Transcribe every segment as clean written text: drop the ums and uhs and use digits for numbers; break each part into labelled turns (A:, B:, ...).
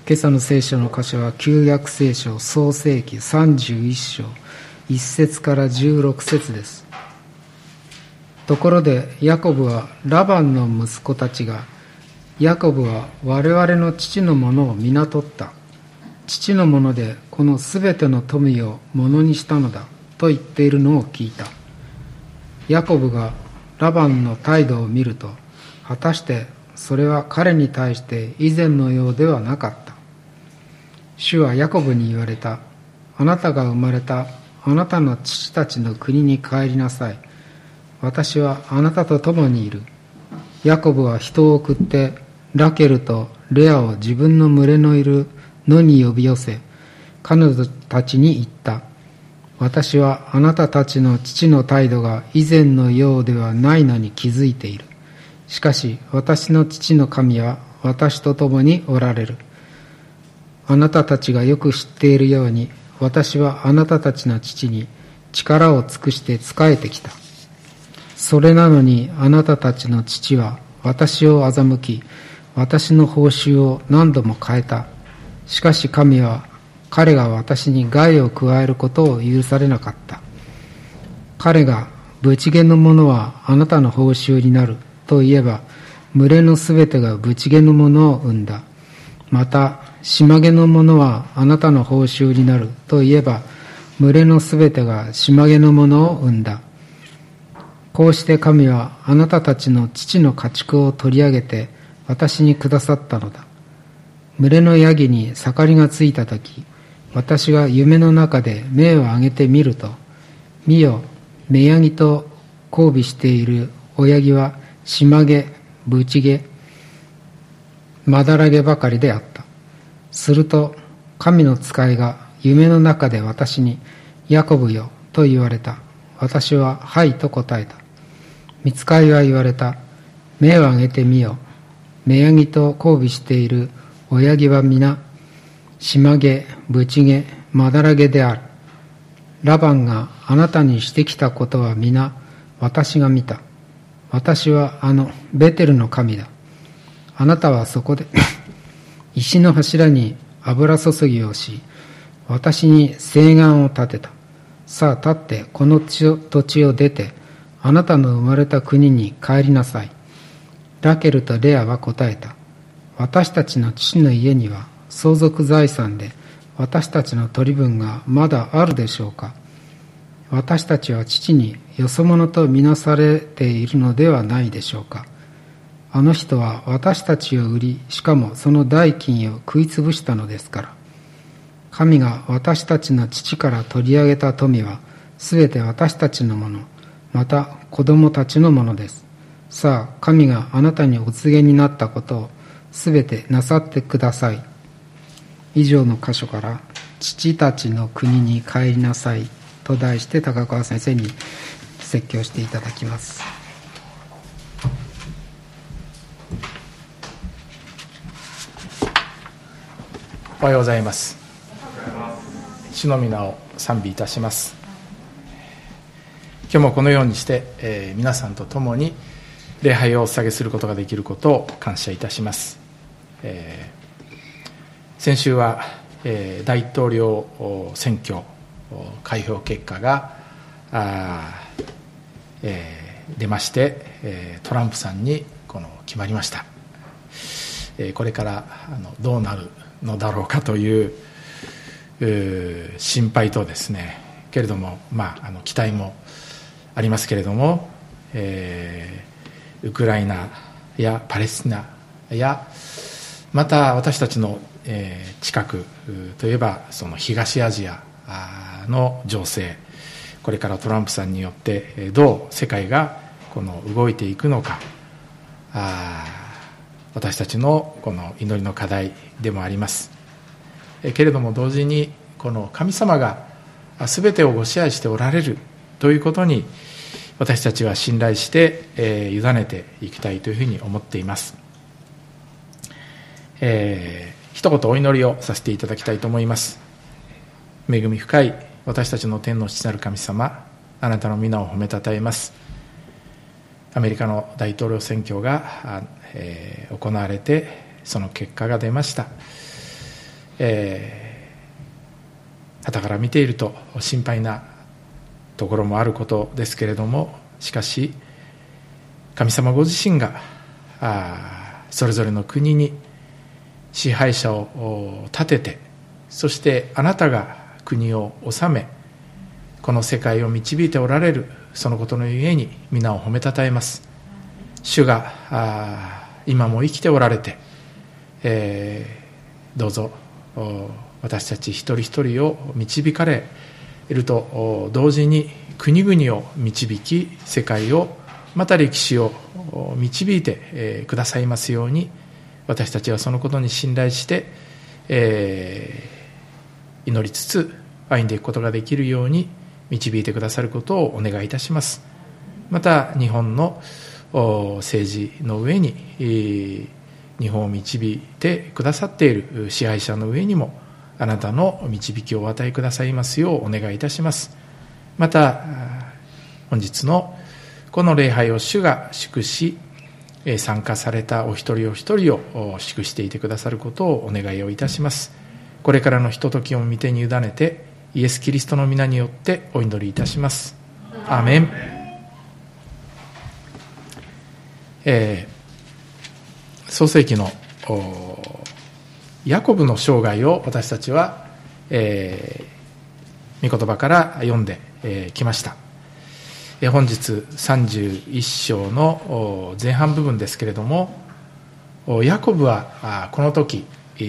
A: 今朝の聖書の箇所は旧約聖書創世記31章1節から16節です。ところでヤコブはラバンの息子たちが、ヤコブは我々の父のものを皆取った。父のものでこのすべての富をものにしたのだと言っているのを聞いた。ヤコブがラバンの態度を見ると、果たしてそれは彼に対して以前のようではなかった。主はヤコブに言われた。あなたが生まれたあなたの父たちの国に帰りなさい。私はあなたと共にいる。ヤコブは人を送ってラケルとレアを自分の群れのいる野に呼び寄せ、彼女たちに言った。私はあなたたちの父の態度が以前のようではないのに気づいている。しかし私の父の神は私と共におられる。あなたたちがよく知っているように、私はあなたたちの父に力を尽くして仕えてきた。それなのにあなたたちの父は私を欺き、私の報酬を何度も変えた。しかし神は彼が私に害を加えることを許されなかった。彼がブチゲのものはあなたの報酬になると言えば、群れのすべてがブチゲのものを生んだ。また島毛のものはあなたの報酬になると言えば、群れのすべてが島毛のものを生んだ。こうして神はあなたたちの父の家畜を取り上げて私にくださったのだ。群れのヤギに盛りがついたとき、私が夢の中で目を上げてみると、見よ、目ヤギと交尾している親ヤギは島毛、ブチ毛、まだら毛ばかりであった。すると神の使いが夢の中で私に、ヤコブよと言われた。私ははいと答えた。御使いは言われた。目を上げてみよ。目ヤギと交尾している親ヤギは皆島毛、ブチ毛、まだら毛である。ラバンがあなたにしてきたことは皆私が見た。私はあのベテルの神だ。あなたはそこで石の柱に油注ぎをし、私に誓願を立てた。さあ立ってこの土地を出て、あなたの生まれた国に帰りなさい。ラケルとレアは答えた。私たちの父の家には相続財産で私たちの取り分がまだあるでしょうか。私たちは父によそ者とみなされているのではないでしょうか。あの人は私たちを売り、しかもその代金を食いつぶしたのですから。神が私たちの父から取り上げた富はすべて私たちのもの、また子供たちのものです。さあ神があなたにお告げになったことをすべてなさってください。以上の箇所から父たちの国に帰りなさいと題して高川先生に説教していただきます。
B: おはようございます。主の皆を賛美いたします。今日もこのようにして、皆さんと共に礼拝をお捧げすることができることを感謝いたします。先週は、大統領選挙開票結果が出まして、トランプさんに決まりました。これからどうなるのだろうかという心配とですね、けれども、期待もありますけれども、ウクライナやパレスチナやまた私たちの近くといえばその東アジアの情勢、これからトランプさんによってどう世界が動いていくのか、私たちのこの祈りの課題でもあります。けれども同時にこの神様が全てをご支配しておられるということに私たちは信頼して、委ねていきたいというふうに思っています。一言お祈りをさせていただきたいと思います。恵み深い私たちの天の父なる神様、あなたの皆を褒めたたえます。アメリカの大統領選挙が、行われてその結果が出ました。 傍から見ていると心配なところもあることですけれども、しかし神様ご自身がそれぞれの国に支配者を立てて、そしてあなたが国を治め、この世界を導いておられる、そのことのゆえに皆を褒めたたえます。主が今も生きておられて、どうぞ私たち一人一人を導かれると同時に、国々を導き、世界をまた歴史を導いてくださいますように、私たちはそのことに信頼して、祈りつつ歩んでいくことができるように導いてくださることをお願いいたします。また日本の政治の上に日本を導いてくださっている支配者の上にもあなたの導きをお与えくださいますようお願いいたします。また本日のこの礼拝を主が祝し、参加されたお一人お一人を祝していてくださることをお願いをいたします。これからのひとときを御手に委ねて、イエス・キリストの皆によってお祈りいたします。アーメン。創世記のヤコブの生涯を私たちは、御言葉から読んできました。本日31章の前半部分ですけれども、ヤコブはこの時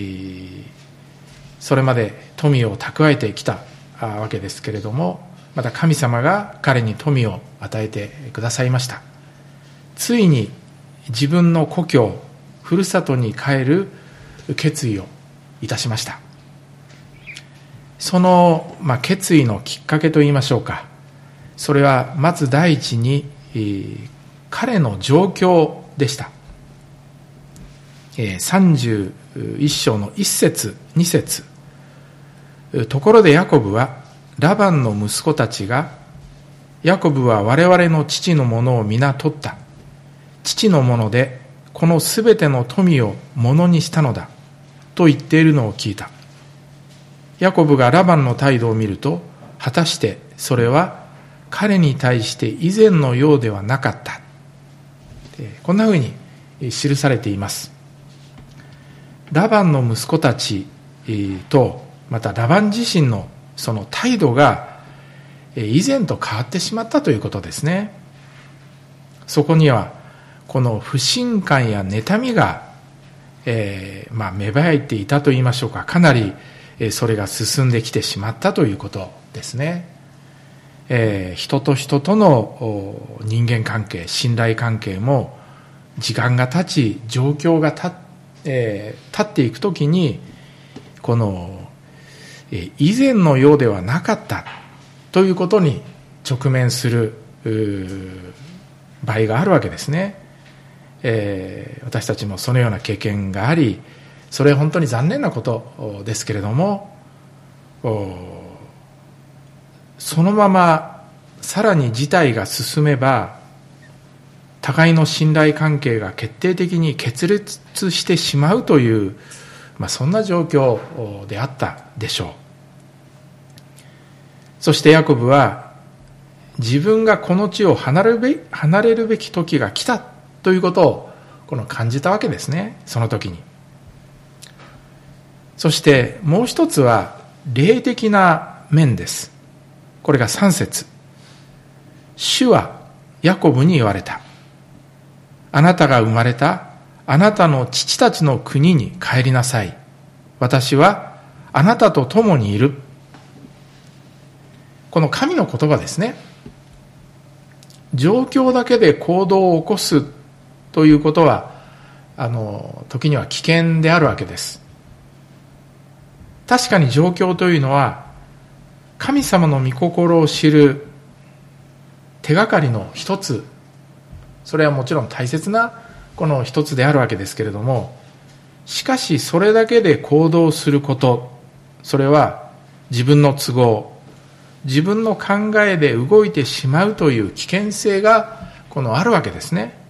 B: それまで富を蓄えてきたわけですけれども、また神様が彼に富を与えてくださいました。ついに自分の故郷ふるさとに帰る決意をいたしました。その、決意のきっかけといいましょうか、それはまず第一に彼の状況でした。31章の1節2節、ところでヤコブはラバンの息子たちが、ヤコブは我々の父のものを皆取った、父のものでこのすべての富をものにしたのだと言っているのを聞いた。ヤコブがラバンの態度を見ると、果たしてそれは彼に対して以前のようではなかった。こんなふうに記されています。ラバンの息子たちと、またラバン自身のその態度が以前と変わってしまったということですね。そこにはこの不信感や妬みが、芽生えていたといいましょうか、かなりそれが進んできてしまったということですね。人と人との人間関係、信頼関係も時間が経ち、状況が経っていくときに、この以前のようではなかったということに直面する場合があるわけですね。私たちもそのような経験があり、それは本当に残念なことですけれども、そのままさらに事態が進めば、互いの信頼関係が決定的に決裂してしまうという、そんな状況であったでしょう。そしてヤコブは、自分がこの地を離れるべき時が来たということを感じたわけですね、その時に。そしてもう一つは霊的な面です。これが3節。主はヤコブに言われた。あなたが生まれたあなたの父たちの国に帰りなさい。私はあなたと共にいる。この神の言葉ですね。状況だけで行動を起こすということは、時には危険であるわけです。確かに状況というのは、神様の御心を知る手がかりの一つ、それはもちろん大切なこの一つであるわけですけれども、しかしそれだけで行動すること、それは自分の都合、自分の考えで動いてしまうという危険性があるわけですね。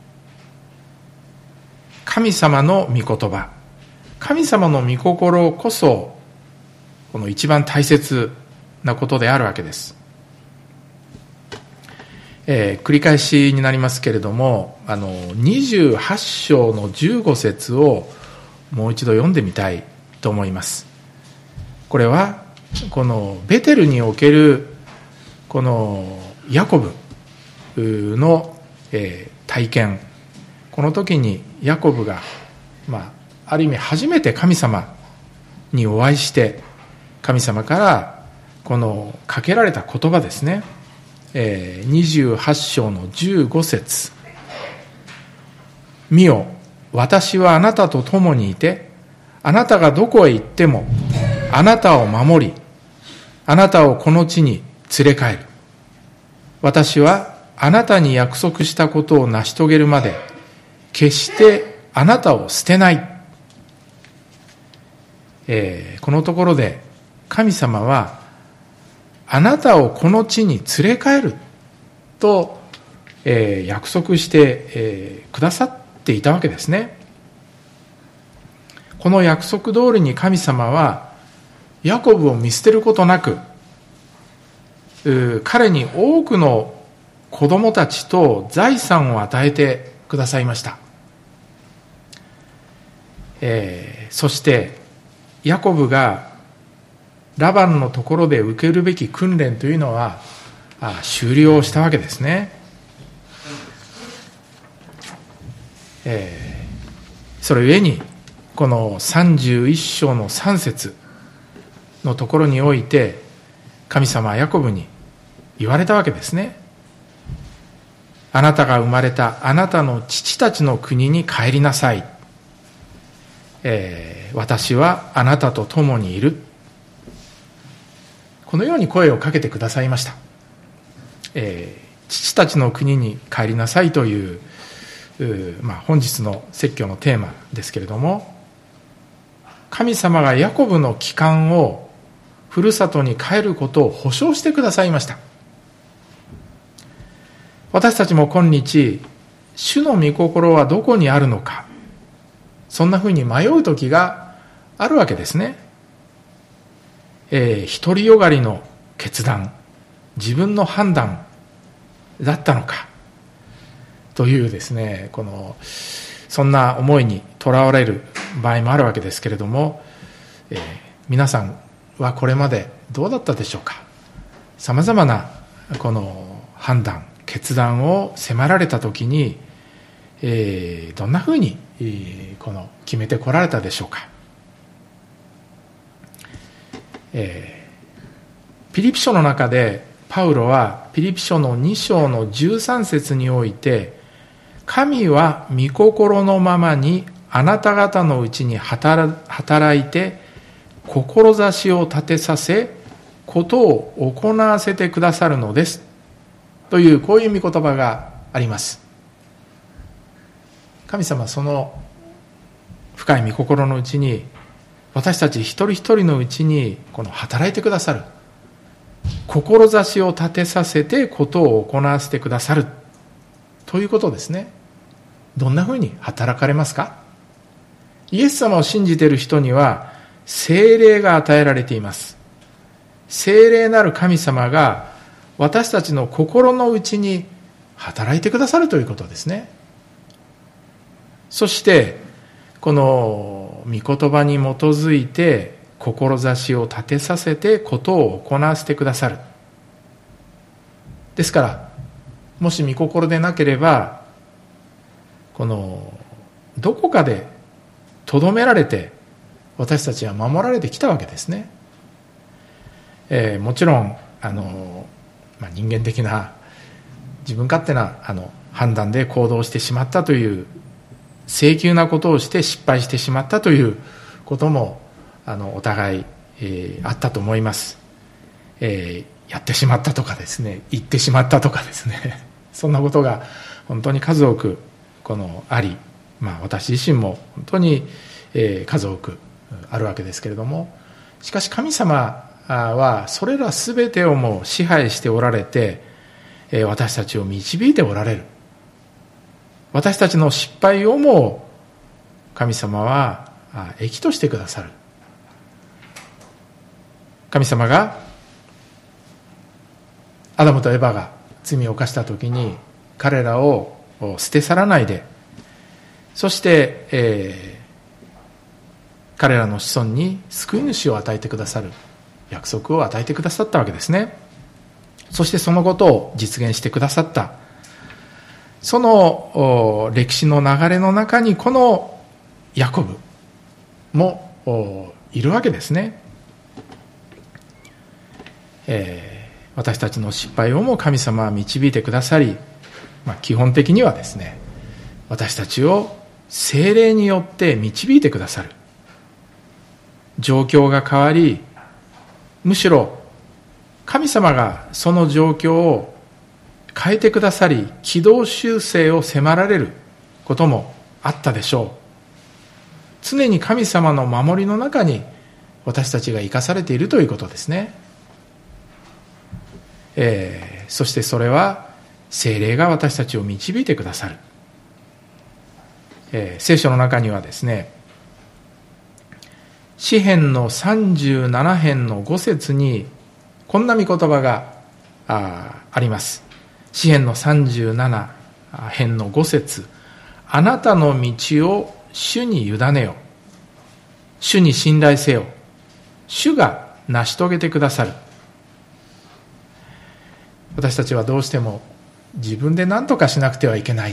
B: 神様の御言葉、神様の御心こそこの一番大切なことであるわけです。繰り返しになりますけれども、28章の15節をもう一度読んでみたいと思います。これはこのベテルにおけるこのヤコブの体験、この時にヤコブが、ある意味初めて神様にお会いして、神様からこのかけられた言葉ですね。28章の15節、見よ、私はあなたと共にいて、あなたがどこへ行ってもあなたを守り、あなたをこの地に連れ帰る。私はあなたに約束したことを成し遂げるまで決してあなたを捨てない。このところで神様はあなたをこの地に連れ帰ると、約束して、くださっていたわけですね。この約束通りに神様はヤコブを見捨てることなく、彼に多くの子供たちと財産を与えてくださいました。そしてヤコブがラバンのところで受けるべき訓練というのは終了したわけですね。それゆえにこの31章の3節のところにおいて、神様はヤコブに言われたわけですね。あなたが生まれたあなたの父たちの国に帰りなさい。私はあなたと共にいる。このように声をかけてくださいました。父たちの国に帰りなさいという、本日の説教のテーマですけれども、神様がヤコブの帰還をふるさとに帰ることを保証してくださいました。私たちも今日、主の御心はどこにあるのか、そんなふうに迷う時があるわけですね。独りよがりの決断、自分の判断だったのかというですね、そんな思いにとらわれる場合もあるわけですけれども、皆さんはこれまでどうだったでしょうか。さまざまなこの判断、決断を迫られたときに、どんなふうに決めてこられたでしょうか。ピリピ書の中でパウロはピリピ書の2章の13節において、神は御心のままにあなた方のうちに働いて志を立てさせ、ことを行わせてくださるのですという、こういう御言葉があります。神様はその深い御心のうちに、私たち一人一人のうちに働いてくださる、志を立てさせてことを行わせてくださるということですね。どんなふうに働かれますか。イエス様を信じている人には聖霊が与えられています。聖霊なる神様が私たちの心の内に働いてくださるということですね。そしてこの御言葉に基づいて志を立てさせてことを行わせてくださる。ですからもし御心でなければ、どこかでとどめられて私たちは守られてきたわけですね。もちろん人間的な自分勝手な判断で行動してしまったという、性急なことをして失敗してしまったということもお互い、あったと思います。やってしまったとかですね、言ってしまったとかですねそんなことが本当に数多くあり、私自身も本当に、数多くあるわけですけれども、しかし神様はそれらすべてをも支配しておられて、私たちを導いておられる。私たちの失敗をも神様は益としてくださる。 神様がアダムとエバが罪を犯したときに彼らを捨て去らないで、そして、彼らの子孫に救い主を与えてくださる約束を与えてくださったわけですね。そしてそのことを実現してくださった、その歴史の流れの中にこのヤコブもいるわけですね。私たちの失敗をも神様は導いてくださり、基本的にはですね、私たちを聖霊によって導いてくださる。状況が変わり、むしろ神様がその状況を変えてくださり、軌道修正を迫られることもあったでしょう。常に神様の守りの中に私たちが生かされているということですね。そしてそれは聖霊が私たちを導いてくださる。聖書の中にはですね、詩編の37編の5節にこんな御言葉が あります。詩編の37編の5節、あなたの道を主に委ねよ、主に信頼せよ、主が成し遂げてくださる。私たちはどうしても自分で何とかしなくてはいけない、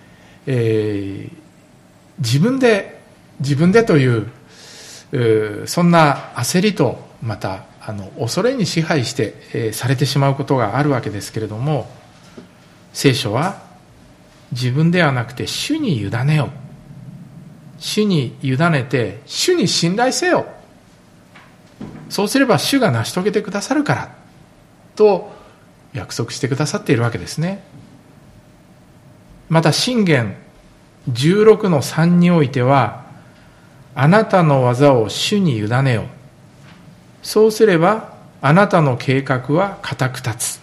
B: 自分でというそんな焦りと、また恐れに支配して、されてしまうことがあるわけですけれども、聖書は自分ではなくて主に委ねよ、主に委ねて主に信頼せよ、そうすれば主が成し遂げてくださるからと約束してくださっているわけですね。また箴言16の3においては、あなたの技を主に委ねよ、そうすればあなたの計画は固く立つ。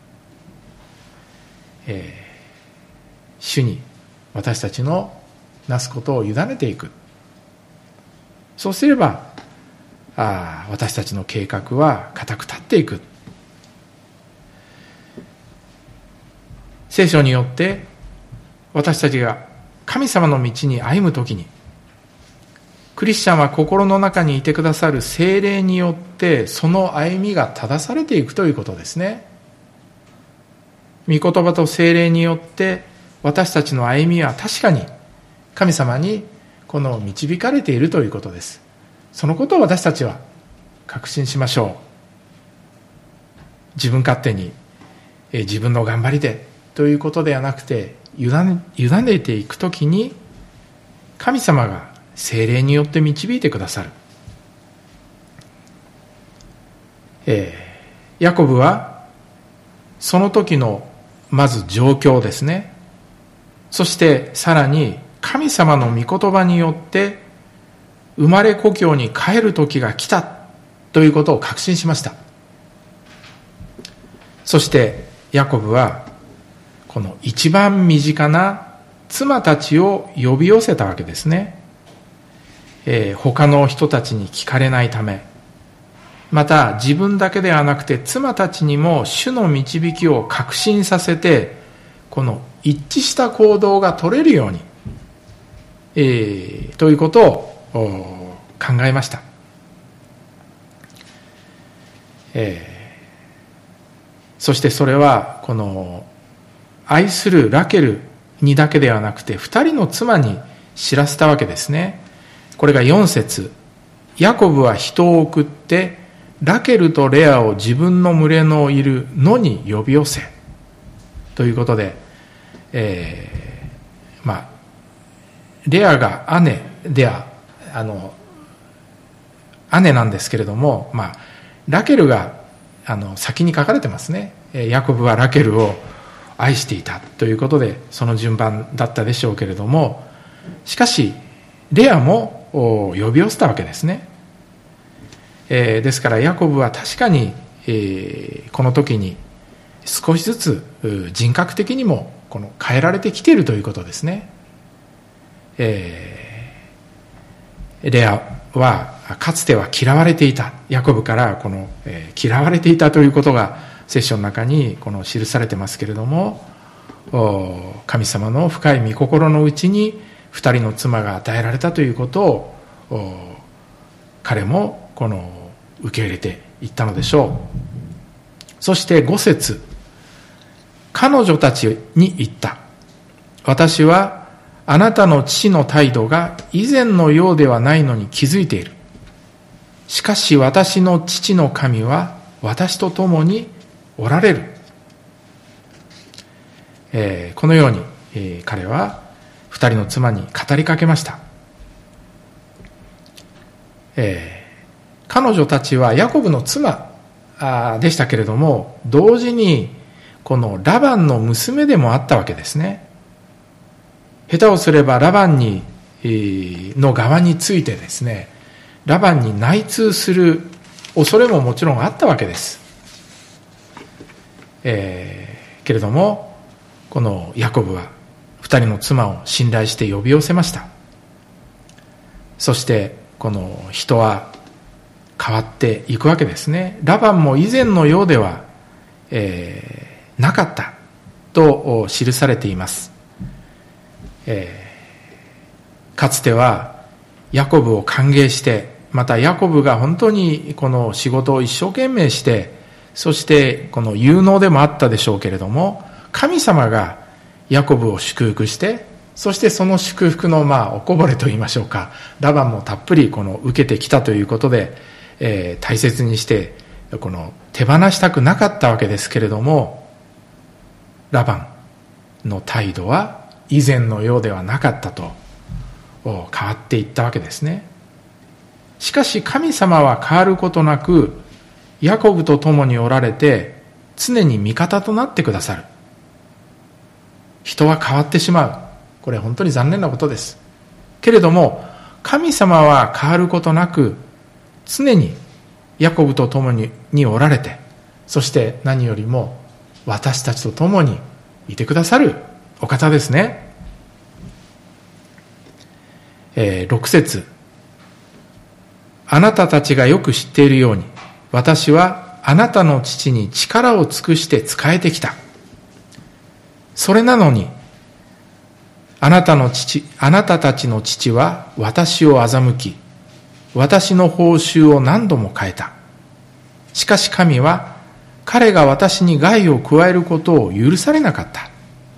B: 主に私たちのなすことを委ねていく。そうすれば私たちの計画は固く立っていく。聖書によって私たちが神様の道に歩むときに、クリスチャンは心の中にいてくださる聖霊によってその歩みが正されていくということですね。御言葉と聖霊によって私たちの歩みは確かに神様にこの導かれているということです。そのことを私たちは確信しましょう。自分勝手に自分の頑張りでということではなくて、委ねていくときに神様が聖霊によって導いてくださる。ヤコブはその時のまず状況ですね、そしてさらに神様の御言葉によって生まれ故郷に帰る時が来たということを確信しました。そしてヤコブはこの一番身近な妻たちを呼び寄せたわけですね。他の人たちに聞かれないため、また自分だけではなくて妻たちにも主の導きを確信させて、この一致した行動が取れるように、ということを考えました。そしてそれはこの愛するラケルにだけではなくて2人の妻に知らせたわけですね。これが4節、ヤコブは人を送ってラケルとレアを自分の群れのいる野に呼び寄せということで、レアが姉では姉なんですけれども、ラケルが先に書かれてますね。ヤコブはラケルを愛していたということでその順番だったでしょうけれども、しかしレアも呼び寄せたわけですね。ですからヤコブは確かに、この時に少しずつ人格的にも変えられてきているということですね。レアはかつては嫌われていた、ヤコブからこの、嫌われていたということが聖書の中にこの記されてますけれども、神様の深い御心のうちに二人の妻が与えられたということを彼もこの受け入れていったのでしょう。そして5節、彼女たちに言った。私はあなたの父の態度が以前のようではないのに気づいている。しかし私の父の神は私と共におられる。このように、彼は二人の妻に語りかけました。彼女たちはヤコブの妻でしたけれども、同時にこのラバンの娘でもあったわけですね。下手をすればラバンの側についてですね、ラバンに内通する恐れももちろんあったわけです。けれどもこのヤコブは二人の妻を信頼して呼び寄せました。そしてこの人は変わっていくわけですね。ラバンも以前のようでは、なかったと記されています。かつてはヤコブを歓迎して、またヤコブが本当にこの仕事を一生懸命して、そしてこの有能でもあったでしょうけれども、神様がヤコブを祝福して、そしてその祝福のおこぼれと言いましょうか、ラバンもたっぷりこの受けてきたということで、大切にしてこの手放したくなかったわけですけれども、ラバンの態度は以前のようではなかったと変わっていったわけですね。しかし神様は変わることなくヤコブと共におられて、常に味方となってくださる。人は変わってしまう。これは本当に残念なことです。けれども神様は変わることなく常にヤコブと共におられて、そして何よりも私たちと共にいてくださるお方ですね。6節、あなたたちがよく知っているように、私はあなたの父に力を尽くして仕えてきた。それなのにあなたたちの父は私を欺き、私の報酬を何度も変えた。しかし神は彼が私に害を加えることを許されなかった。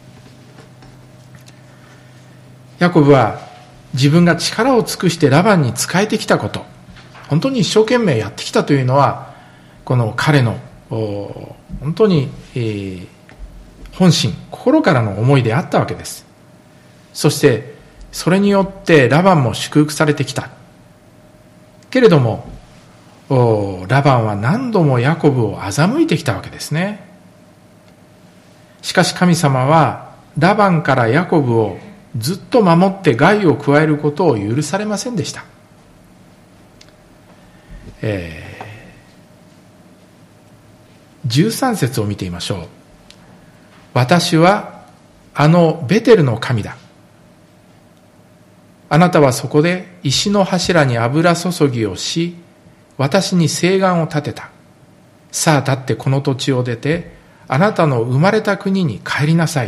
B: ヤコブは自分が力を尽くしてラバンに仕えてきたこと、本当に一生懸命やってきたというのは、この彼の本当に、本心、心からの思いであったわけです。そしてそれによってラバンも祝福されてきた。けれどもラバンは何度もヤコブを欺いてきたわけですね。しかし神様はラバンからヤコブをずっと守って害を加えることを許されませんでした。13節を見てみましょう。私はあのベテルの神だ。あなたはそこで石の柱に油注ぎをし、私に誓願を立てた。さあ立ってこの土地を出て、あなたの生まれた国に帰りなさい。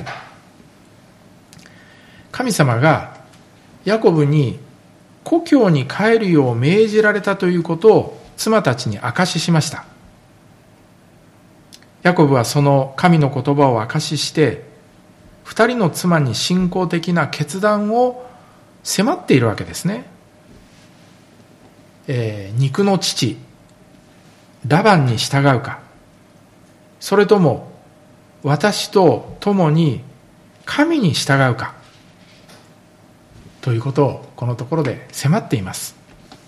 B: 神様がヤコブに故郷に帰るよう命じられたということを妻たちに証ししました。ヤコブはその神の言葉を証しして、二人の妻に信仰的な決断を迫っているわけですね。肉の父ラバンに従うか、それとも私と共に神に従うかということをこのところで迫っています。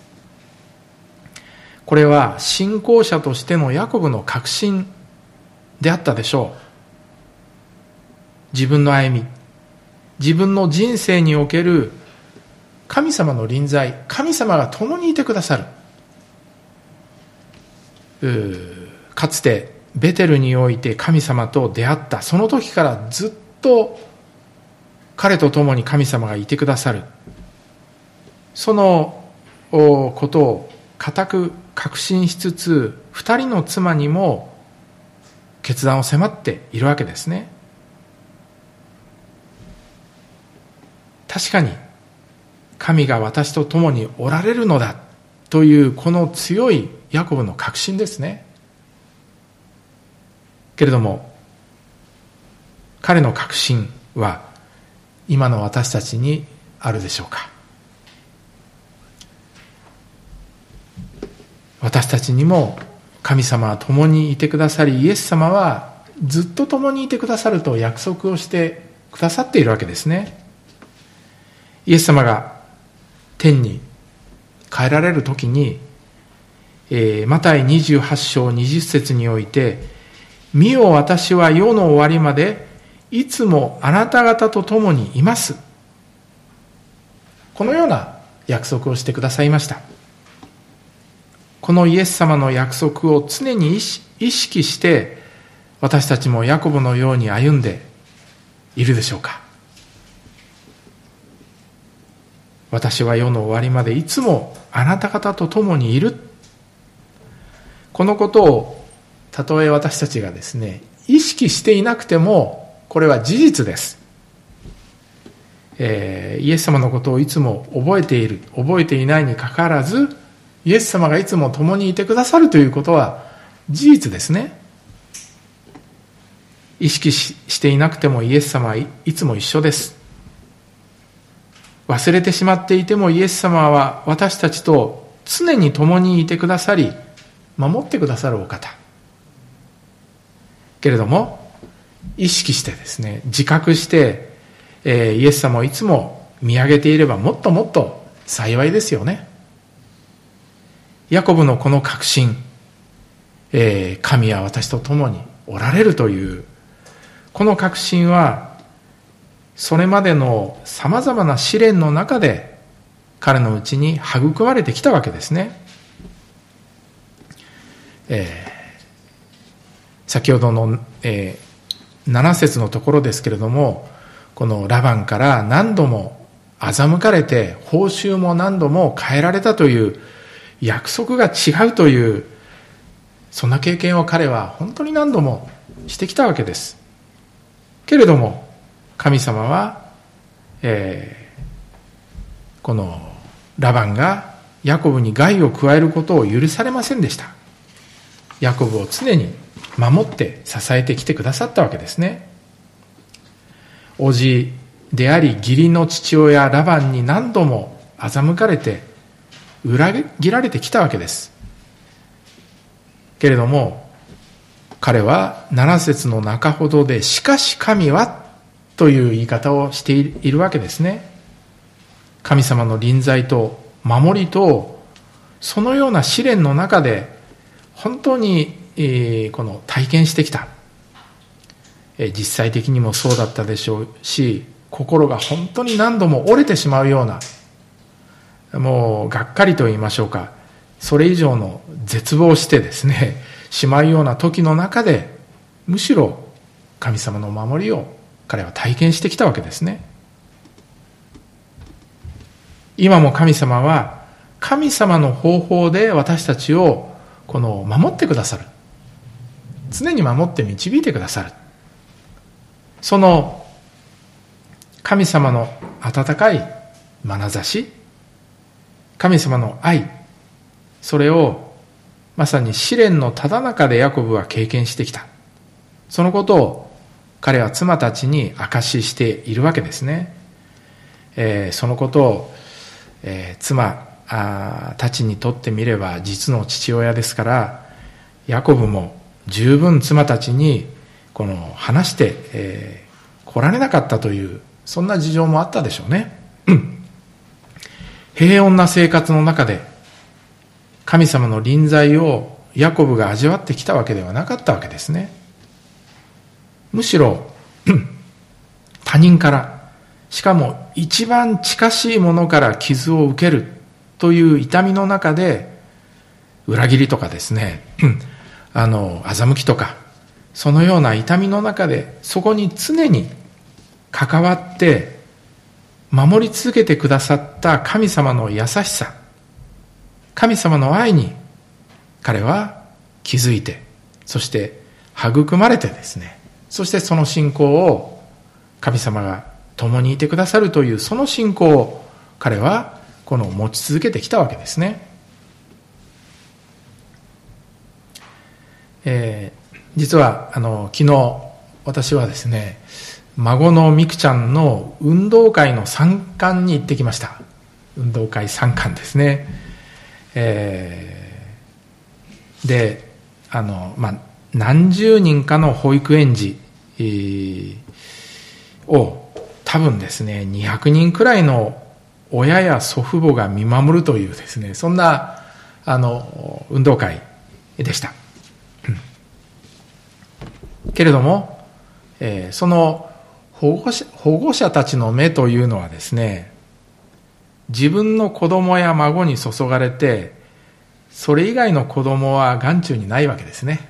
B: これは信仰者としてのヤコブの確信であったでしょう。自分の歩み、自分の人生における神様の臨在、神様が共にいてくださる。かつてベテルにおいて神様と出会った、その時からずっと彼と共に神様がいてくださる。そのことを固く確信しつつ、2人の妻にも決断を迫っているわけですね。確かに神が私と共におられるのだというこの強いヤコブの確信ですね。けれども彼の確信は今の私たちにあるでしょうか。私たちにも神様は共にいてくださり、イエス様はずっと共にいてくださると約束をしてくださっているわけですね。イエス様が天に帰られるときに、マタイ28章20節において、見よ私は世の終わりまでいつもあなた方と共にいます。このような約束をしてくださいました。このイエス様の約束を常に意識して私たちもヤコブのように歩んでいるでしょうか。私は世の終わりまでいつもあなた方と共にいる。このことをたとえ私たちがですね、意識していなくてもこれは事実です。イエス様のことをいつも覚えている、覚えていないにかかわらず、イエス様がいつも共にいてくださるということは事実ですね。意識していなくてもイエス様はいつも一緒です。忘れてしまっていてもイエス様は私たちと常に共にいてくださり、守ってくださるお方。けれども、意識してですね、自覚して、イエス様をいつも見上げていればもっともっと幸いですよね。ヤコブのこの確信、神は私と共におられるという、この確信は、それまでのさまざまな試練の中で彼のうちに育まれてきたわけですね。先ほどの、7節のところですけれども、このラバンから何度も欺かれて報酬も何度も変えられたという約束が違うという、そんな経験を彼は本当に何度もしてきたわけです。けれども神様は、このラバンがヤコブに害を加えることを許されませんでした。ヤコブを常に守って支えてきてくださったわけですね。叔父であり義理の父親ラバンに何度も欺かれて裏切られてきたわけです。けれども彼は7節の中ほどで、しかし神はという言い方をしているわけですね。神様の臨在と守りと、そのような試練の中で本当にこの体験してきた。実際的にもそうだったでしょうし、心が本当に何度も折れてしまうような、もうがっかりと言いましょうか、それ以上の絶望してですねしまうような時の中で、むしろ神様の守りを彼は体験してきたわけですね。今も神様は神様の方法で私たちを守ってくださる。常に守って導いてくださる。その神様の温かい眼差し、神様の愛、それをまさに試練のただ中でヤコブは経験してきた。そのことを彼は妻たちに証ししているわけですね。そのことを、妻たちにとってみれば実の父親ですから、ヤコブも十分妻たちに話して、来られなかったという、そんな事情もあったでしょうね。平穏な生活の中で神様の臨在をヤコブが味わってきたわけではなかったわけですね。むしろ他人から、しかも一番近しいものから傷を受けるという痛みの中で、裏切りとかですね欺きとか、そのような痛みの中でそこに常に関わって守り続けてくださった神様の優しさ、 神様の愛に彼は気づいて、そして育まれてですね、そしてその信仰を神様が共にいてくださるというその信仰を彼はこの持ち続けてきたわけですね。実は昨日私はですね、孫のみくちゃんの運動会の参観に行ってきました。運動会参観ですね。で何十人かの保育園児、を多分ですね200人くらいの親や祖父母が見守るというですね、そんな運動会でした。けれども、その保護者たちの目というのはですね、自分の子供や孫に注がれて、それ以外の子供は眼中にないわけですね。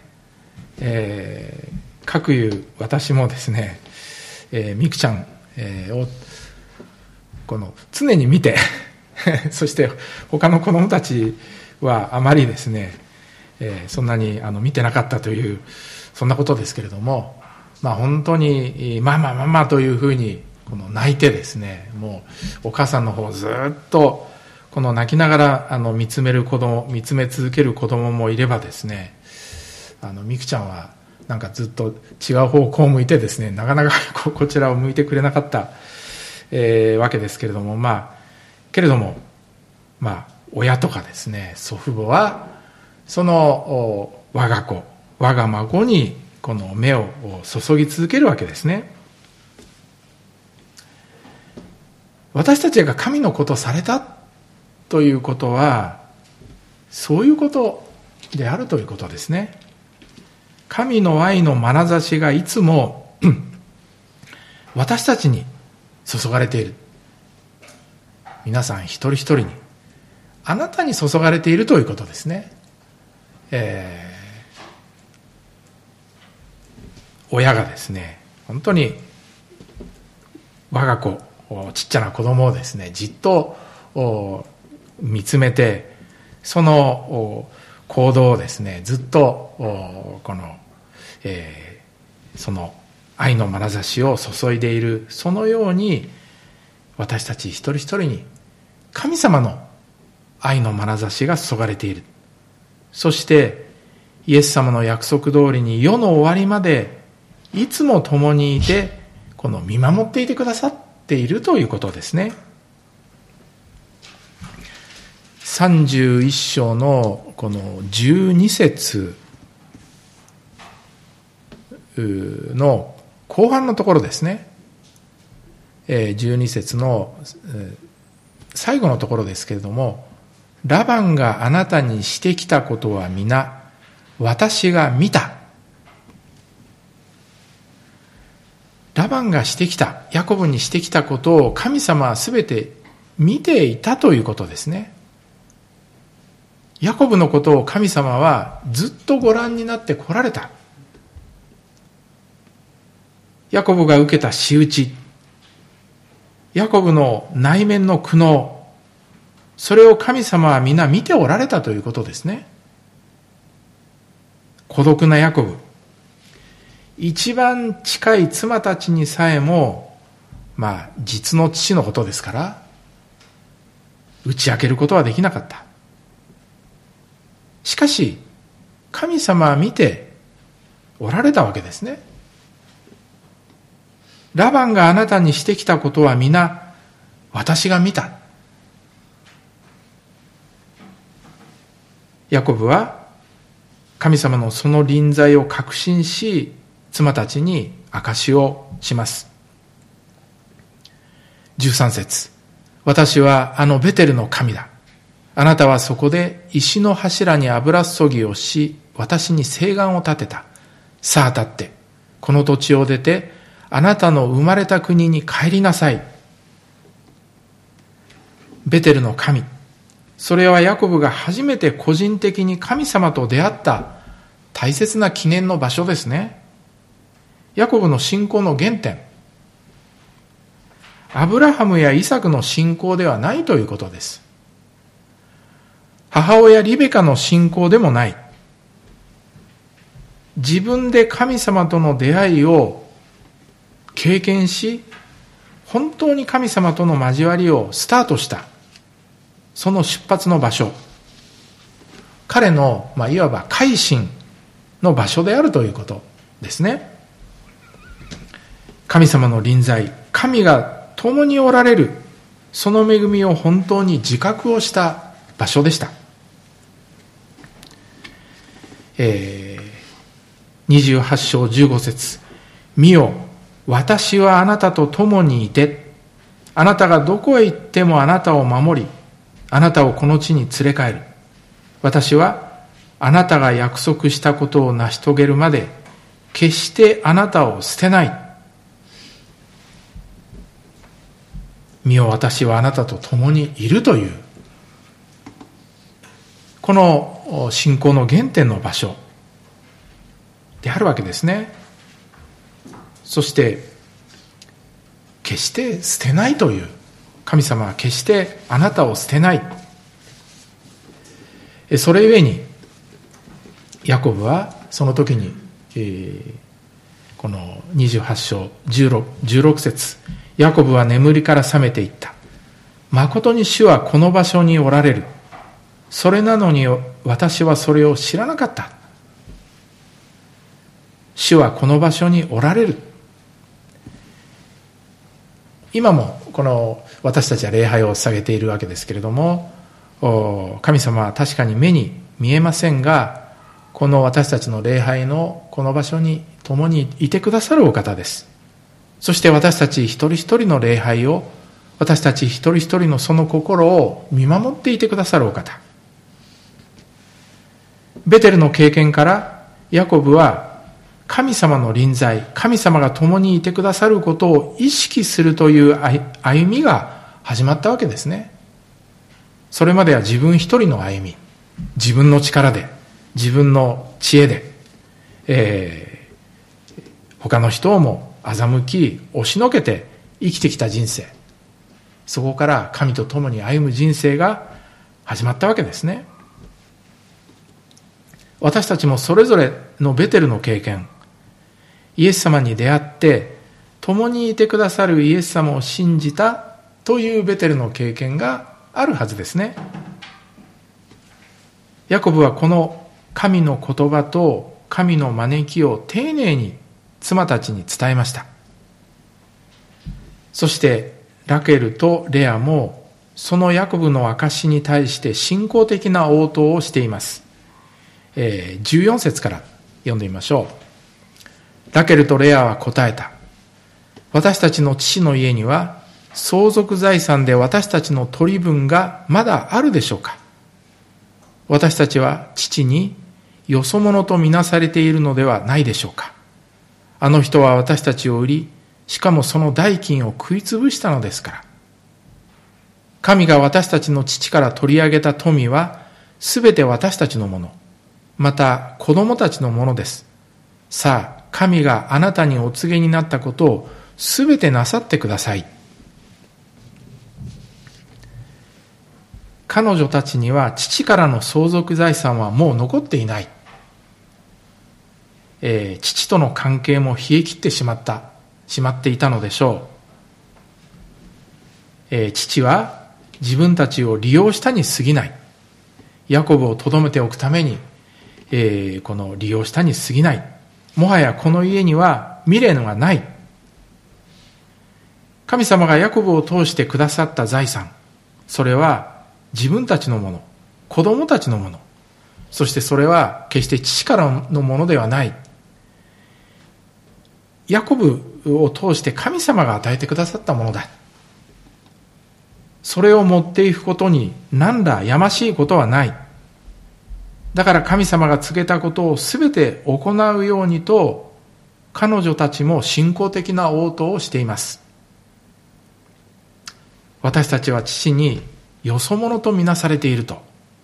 B: かくいう私もですね、みくちゃん、をこの常に見てそして他の子供たちはあまりですね、そんなに見てなかったという、そんなことですけれども、本当にママママというふうにこの泣いてですね、もうお母さんの方をずっとこの泣きながら見つめ続ける子供もいればですね、みくちゃんはなんかずっと違う方向を向いてですね、なかなかこちらを向いてくれなかった、わけですけれども、けれども親とかですね、祖父母はその我が子我が孫にこの目を注ぎ続けるわけですね。私たちが神のことをされたということは、そういうことであるということですね。神の愛の眼差しがいつも私たちに注がれている。皆さん一人一人に、あなたに注がれているということですね。親がですね、本当に我が子、ちっちゃな子供をですね、じっと見つめて、その行動をですね、ずっとこの、その愛の眼差しを注いでいる、そのように私たち一人一人に神様の愛の眼差しが注がれている。そしてイエス様の約束通りに世の終わりまでいつも共にいて、この見守っていてくださっているということですね。31章のこの12節の後半のところですね。12節の最後のところですけれども、ラバンがあなたにしてきたことは皆私が見た。ラバンがしてきた、ヤコブにしてきたことを神様はすべて見ていたということですね。ヤコブのことを神様はずっとご覧になって来られた。ヤコブが受けた仕打ち、ヤコブの内面の苦悩、それを神様は皆見ておられたということですね。孤独なヤコブ、一番近い妻たちにさえも、実の父のことですから、打ち明けることはできなかった。しかし、神様は見ておられたわけですね。ラバンがあなたにしてきたことは皆、私が見た。ヤコブは、神様のその臨在を確信し、妻たちに証しをします。13節、私はベテルの神だ。あなたはそこで石の柱に油注ぎをし、私に誓願を立てた。さあ立って、この土地を出て、あなたの生まれた国に帰りなさい。ベテルの神、それはヤコブが初めて個人的に神様と出会った大切な記念の場所ですね。ヤコブの信仰の原点、アブラハムやイサクの信仰ではないということです。 母親リベカの信仰でもない。自分で神様との出会いを経験し、本当に神様との交わりをスタートした、その出発の場所、彼の、いわば改心の場所であるということですね。神様の臨在、神が共におられる、その恵みを本当に自覚をした場所でした。28章15節、見よ、私はあなたと共にいて、あなたがどこへ行ってもあなたを守り、あなたをこの地に連れ帰る。私はあなたが約束したことを成し遂げるまで、決してあなたを捨てない。見よ、私はあなたと共にいるという、この信仰の原点の場所であるわけですね。そして決して捨てないという、神様は決してあなたを捨てない。それゆえにヤコブはその時に、この28章 16節、ヤコブは眠りから覚めていった。誠に主はこの場所におられる。それなのに私はそれを知らなかった。主はこの場所におられる。今もこの私たちは礼拝を捧げているわけですけれども、神様は確かに目に見えませんが、この私たちの礼拝のこの場所に共にいてくださるお方です。そして私たち一人一人の礼拝を、私たち一人一人のその心を見守っていてくださるお方。ベテルの経験からヤコブは神様の臨在、神様が共にいてくださることを意識するという歩みが始まったわけですね。それまでは自分一人の歩み、自分の力で、自分の知恵で、他の人をも欺き押しのけて生きてきた人生、そこから神と共に歩む人生が始まったわけですね。私たちもそれぞれのベテルの経験、イエス様に出会って共にいてくださるイエス様を信じたというベテルの経験があるはずですね。ヤコブはこの神の言葉と神の招きを丁寧に妻たちに伝えました。そしてラケルとレアもそのヤコブの証に対して信仰的な応答をしています。14節から読んでみましょう。ラケルとレアは答えた。私たちの父の家には相続財産で私たちの取り分がまだあるでしょうか。私たちは父によそ者とみなされているのではないでしょうか。あの人は私たちを売り、しかもその代金を食いつぶしたのですから。神が私たちの父から取り上げた富はすべて私たちのもの、また子供たちのものです。さあ、神があなたにお告げになったことをすべてなさってください。彼女たちには父からの相続財産はもう残っていない。父との関係も冷え切ってしまっていたのでしょう。父は自分たちを利用したに過ぎない。ヤコブを留めておくために、この利用したに過ぎない。もはやこの家には未練がない。神様がヤコブを通してくださった財産、それは自分たちのもの、子供たちのもの、そしてそれは決して父からのものではない。ヤコブを通して神様が与えてくださったものだ。それを持っていくことに何らやましいことはない。だから神様が告げたことをすべて行うようにと、彼女たちも信仰的な応答をしています。私たちは父によそ者とみなされていると。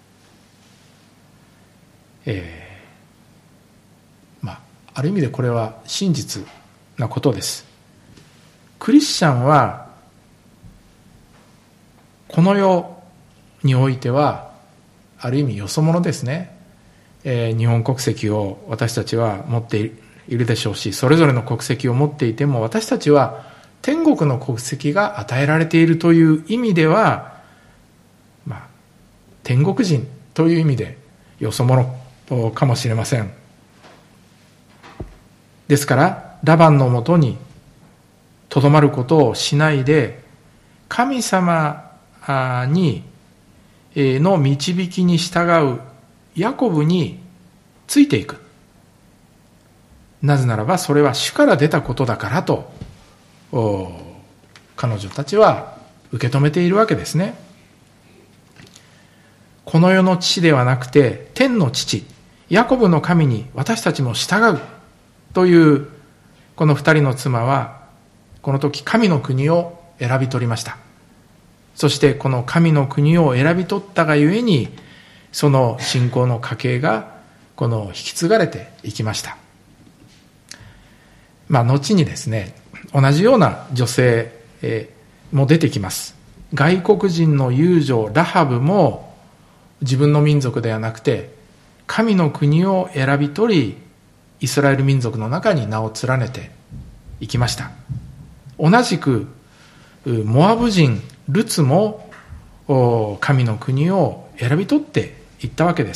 B: ある意味でこれは真実なことです。クリスチャンはこの世においてはある意味よそ者ですね。日本国籍を私たちは持っているでしょうし、それぞれの国籍を持っていても、私たちは天国の国籍が与えられているという意味では、天国人という意味でよそ者かもしれません。ですからラバンのもとにとどまることをしないで、神様にの導きに従うヤコブについていく。なぜならばそれは主から出たことだからと彼女たちは受け止めているわけですね。この世の父ではなくて天の父ヤコブの神に私たちも従うというこの二人の妻はこの時神の国を選び取りました。そしてこの神の国を選び取ったがゆえにその信仰の家系が引き継がれていきました。後にですね、同じような女性も出てきます。外国人の遊女ラハブも自分の民族ではなくて神の国を選び取り、イスラエル民族の中に名を連ねていきました。同じくモアブ人ルツも神の国を選び取っていったわけです。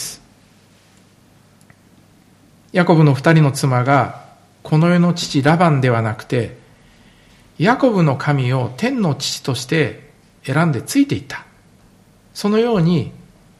B: ヤコブの二人の妻がこの世の父ラバンではなくてヤコブの神を天の父として選んでついていった。そのように、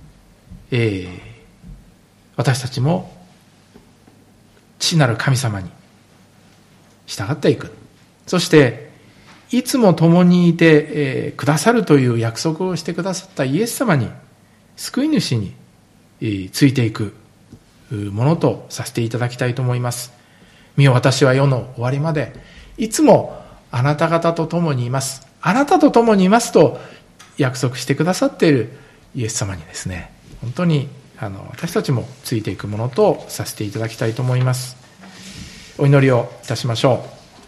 B: 私たちも父なる神様に従っていく。そしていつも共にいて、くださるという約束をしてくださったイエス様に、救い主に、ついていくものとさせていただきたいと思います。見よ、私は世の終わりまでいつもあなた方と共にいます。あなたと共にいますと約束してくださっているイエス様にですね、本当に私たちもついていくものとさせていただきたいと思います。お祈りをいたしましょ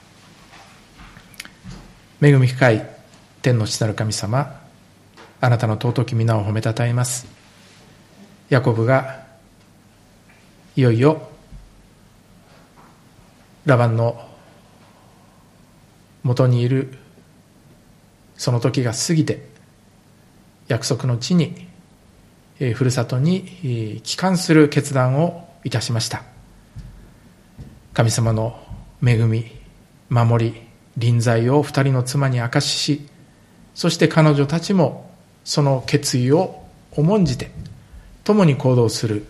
B: う。恵み深い天の父なる神様、あなたの尊き皆を褒めたたえます。ヤコブがいよいよラバンの元にいるその時が過ぎて、約束の地にふるさとに帰還する決断をいたしました。神様の恵み、守り、臨在を二人の妻に証しし、そして彼女たちもその決意を重んじて共に行動する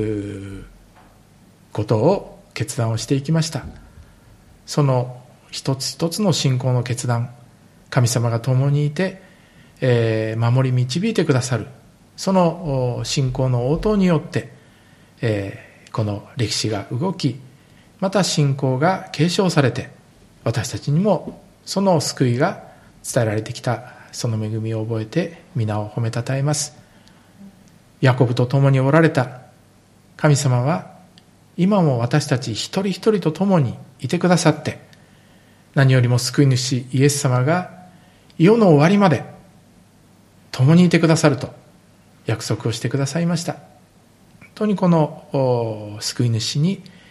B: ことを決断をしていきました。その一つ一つの信仰の決断、神様が共にいて、守り導いてくださる、その信仰の応答によって、この歴史が動き、また信仰が継承されて、私たちにもその救いが伝えられてきた、その恵みを覚えて皆を褒めたたえます。ヤコブと共におられた神様は今も私たち一人一人と共にいてくださって、何よりも救い主イエス様が世の終わりまで共にいてくださると約束をしてくださいました。本当にこの救い主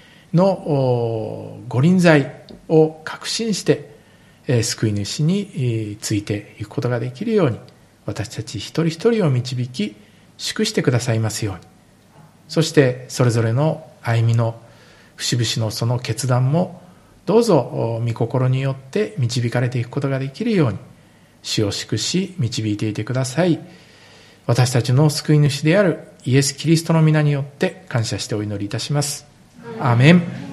B: のご臨在を確信して、救い主についていくことができるように、私たち一人一人を導き祝してくださいますように。そしてそれぞれの歩みの節々のその決断もどうぞ御心によって導かれていくことができるように、主を祝し導いていてください。私たちの救い主であるイエス・キリストの皆によって感謝してお祈りいたします。アーメン。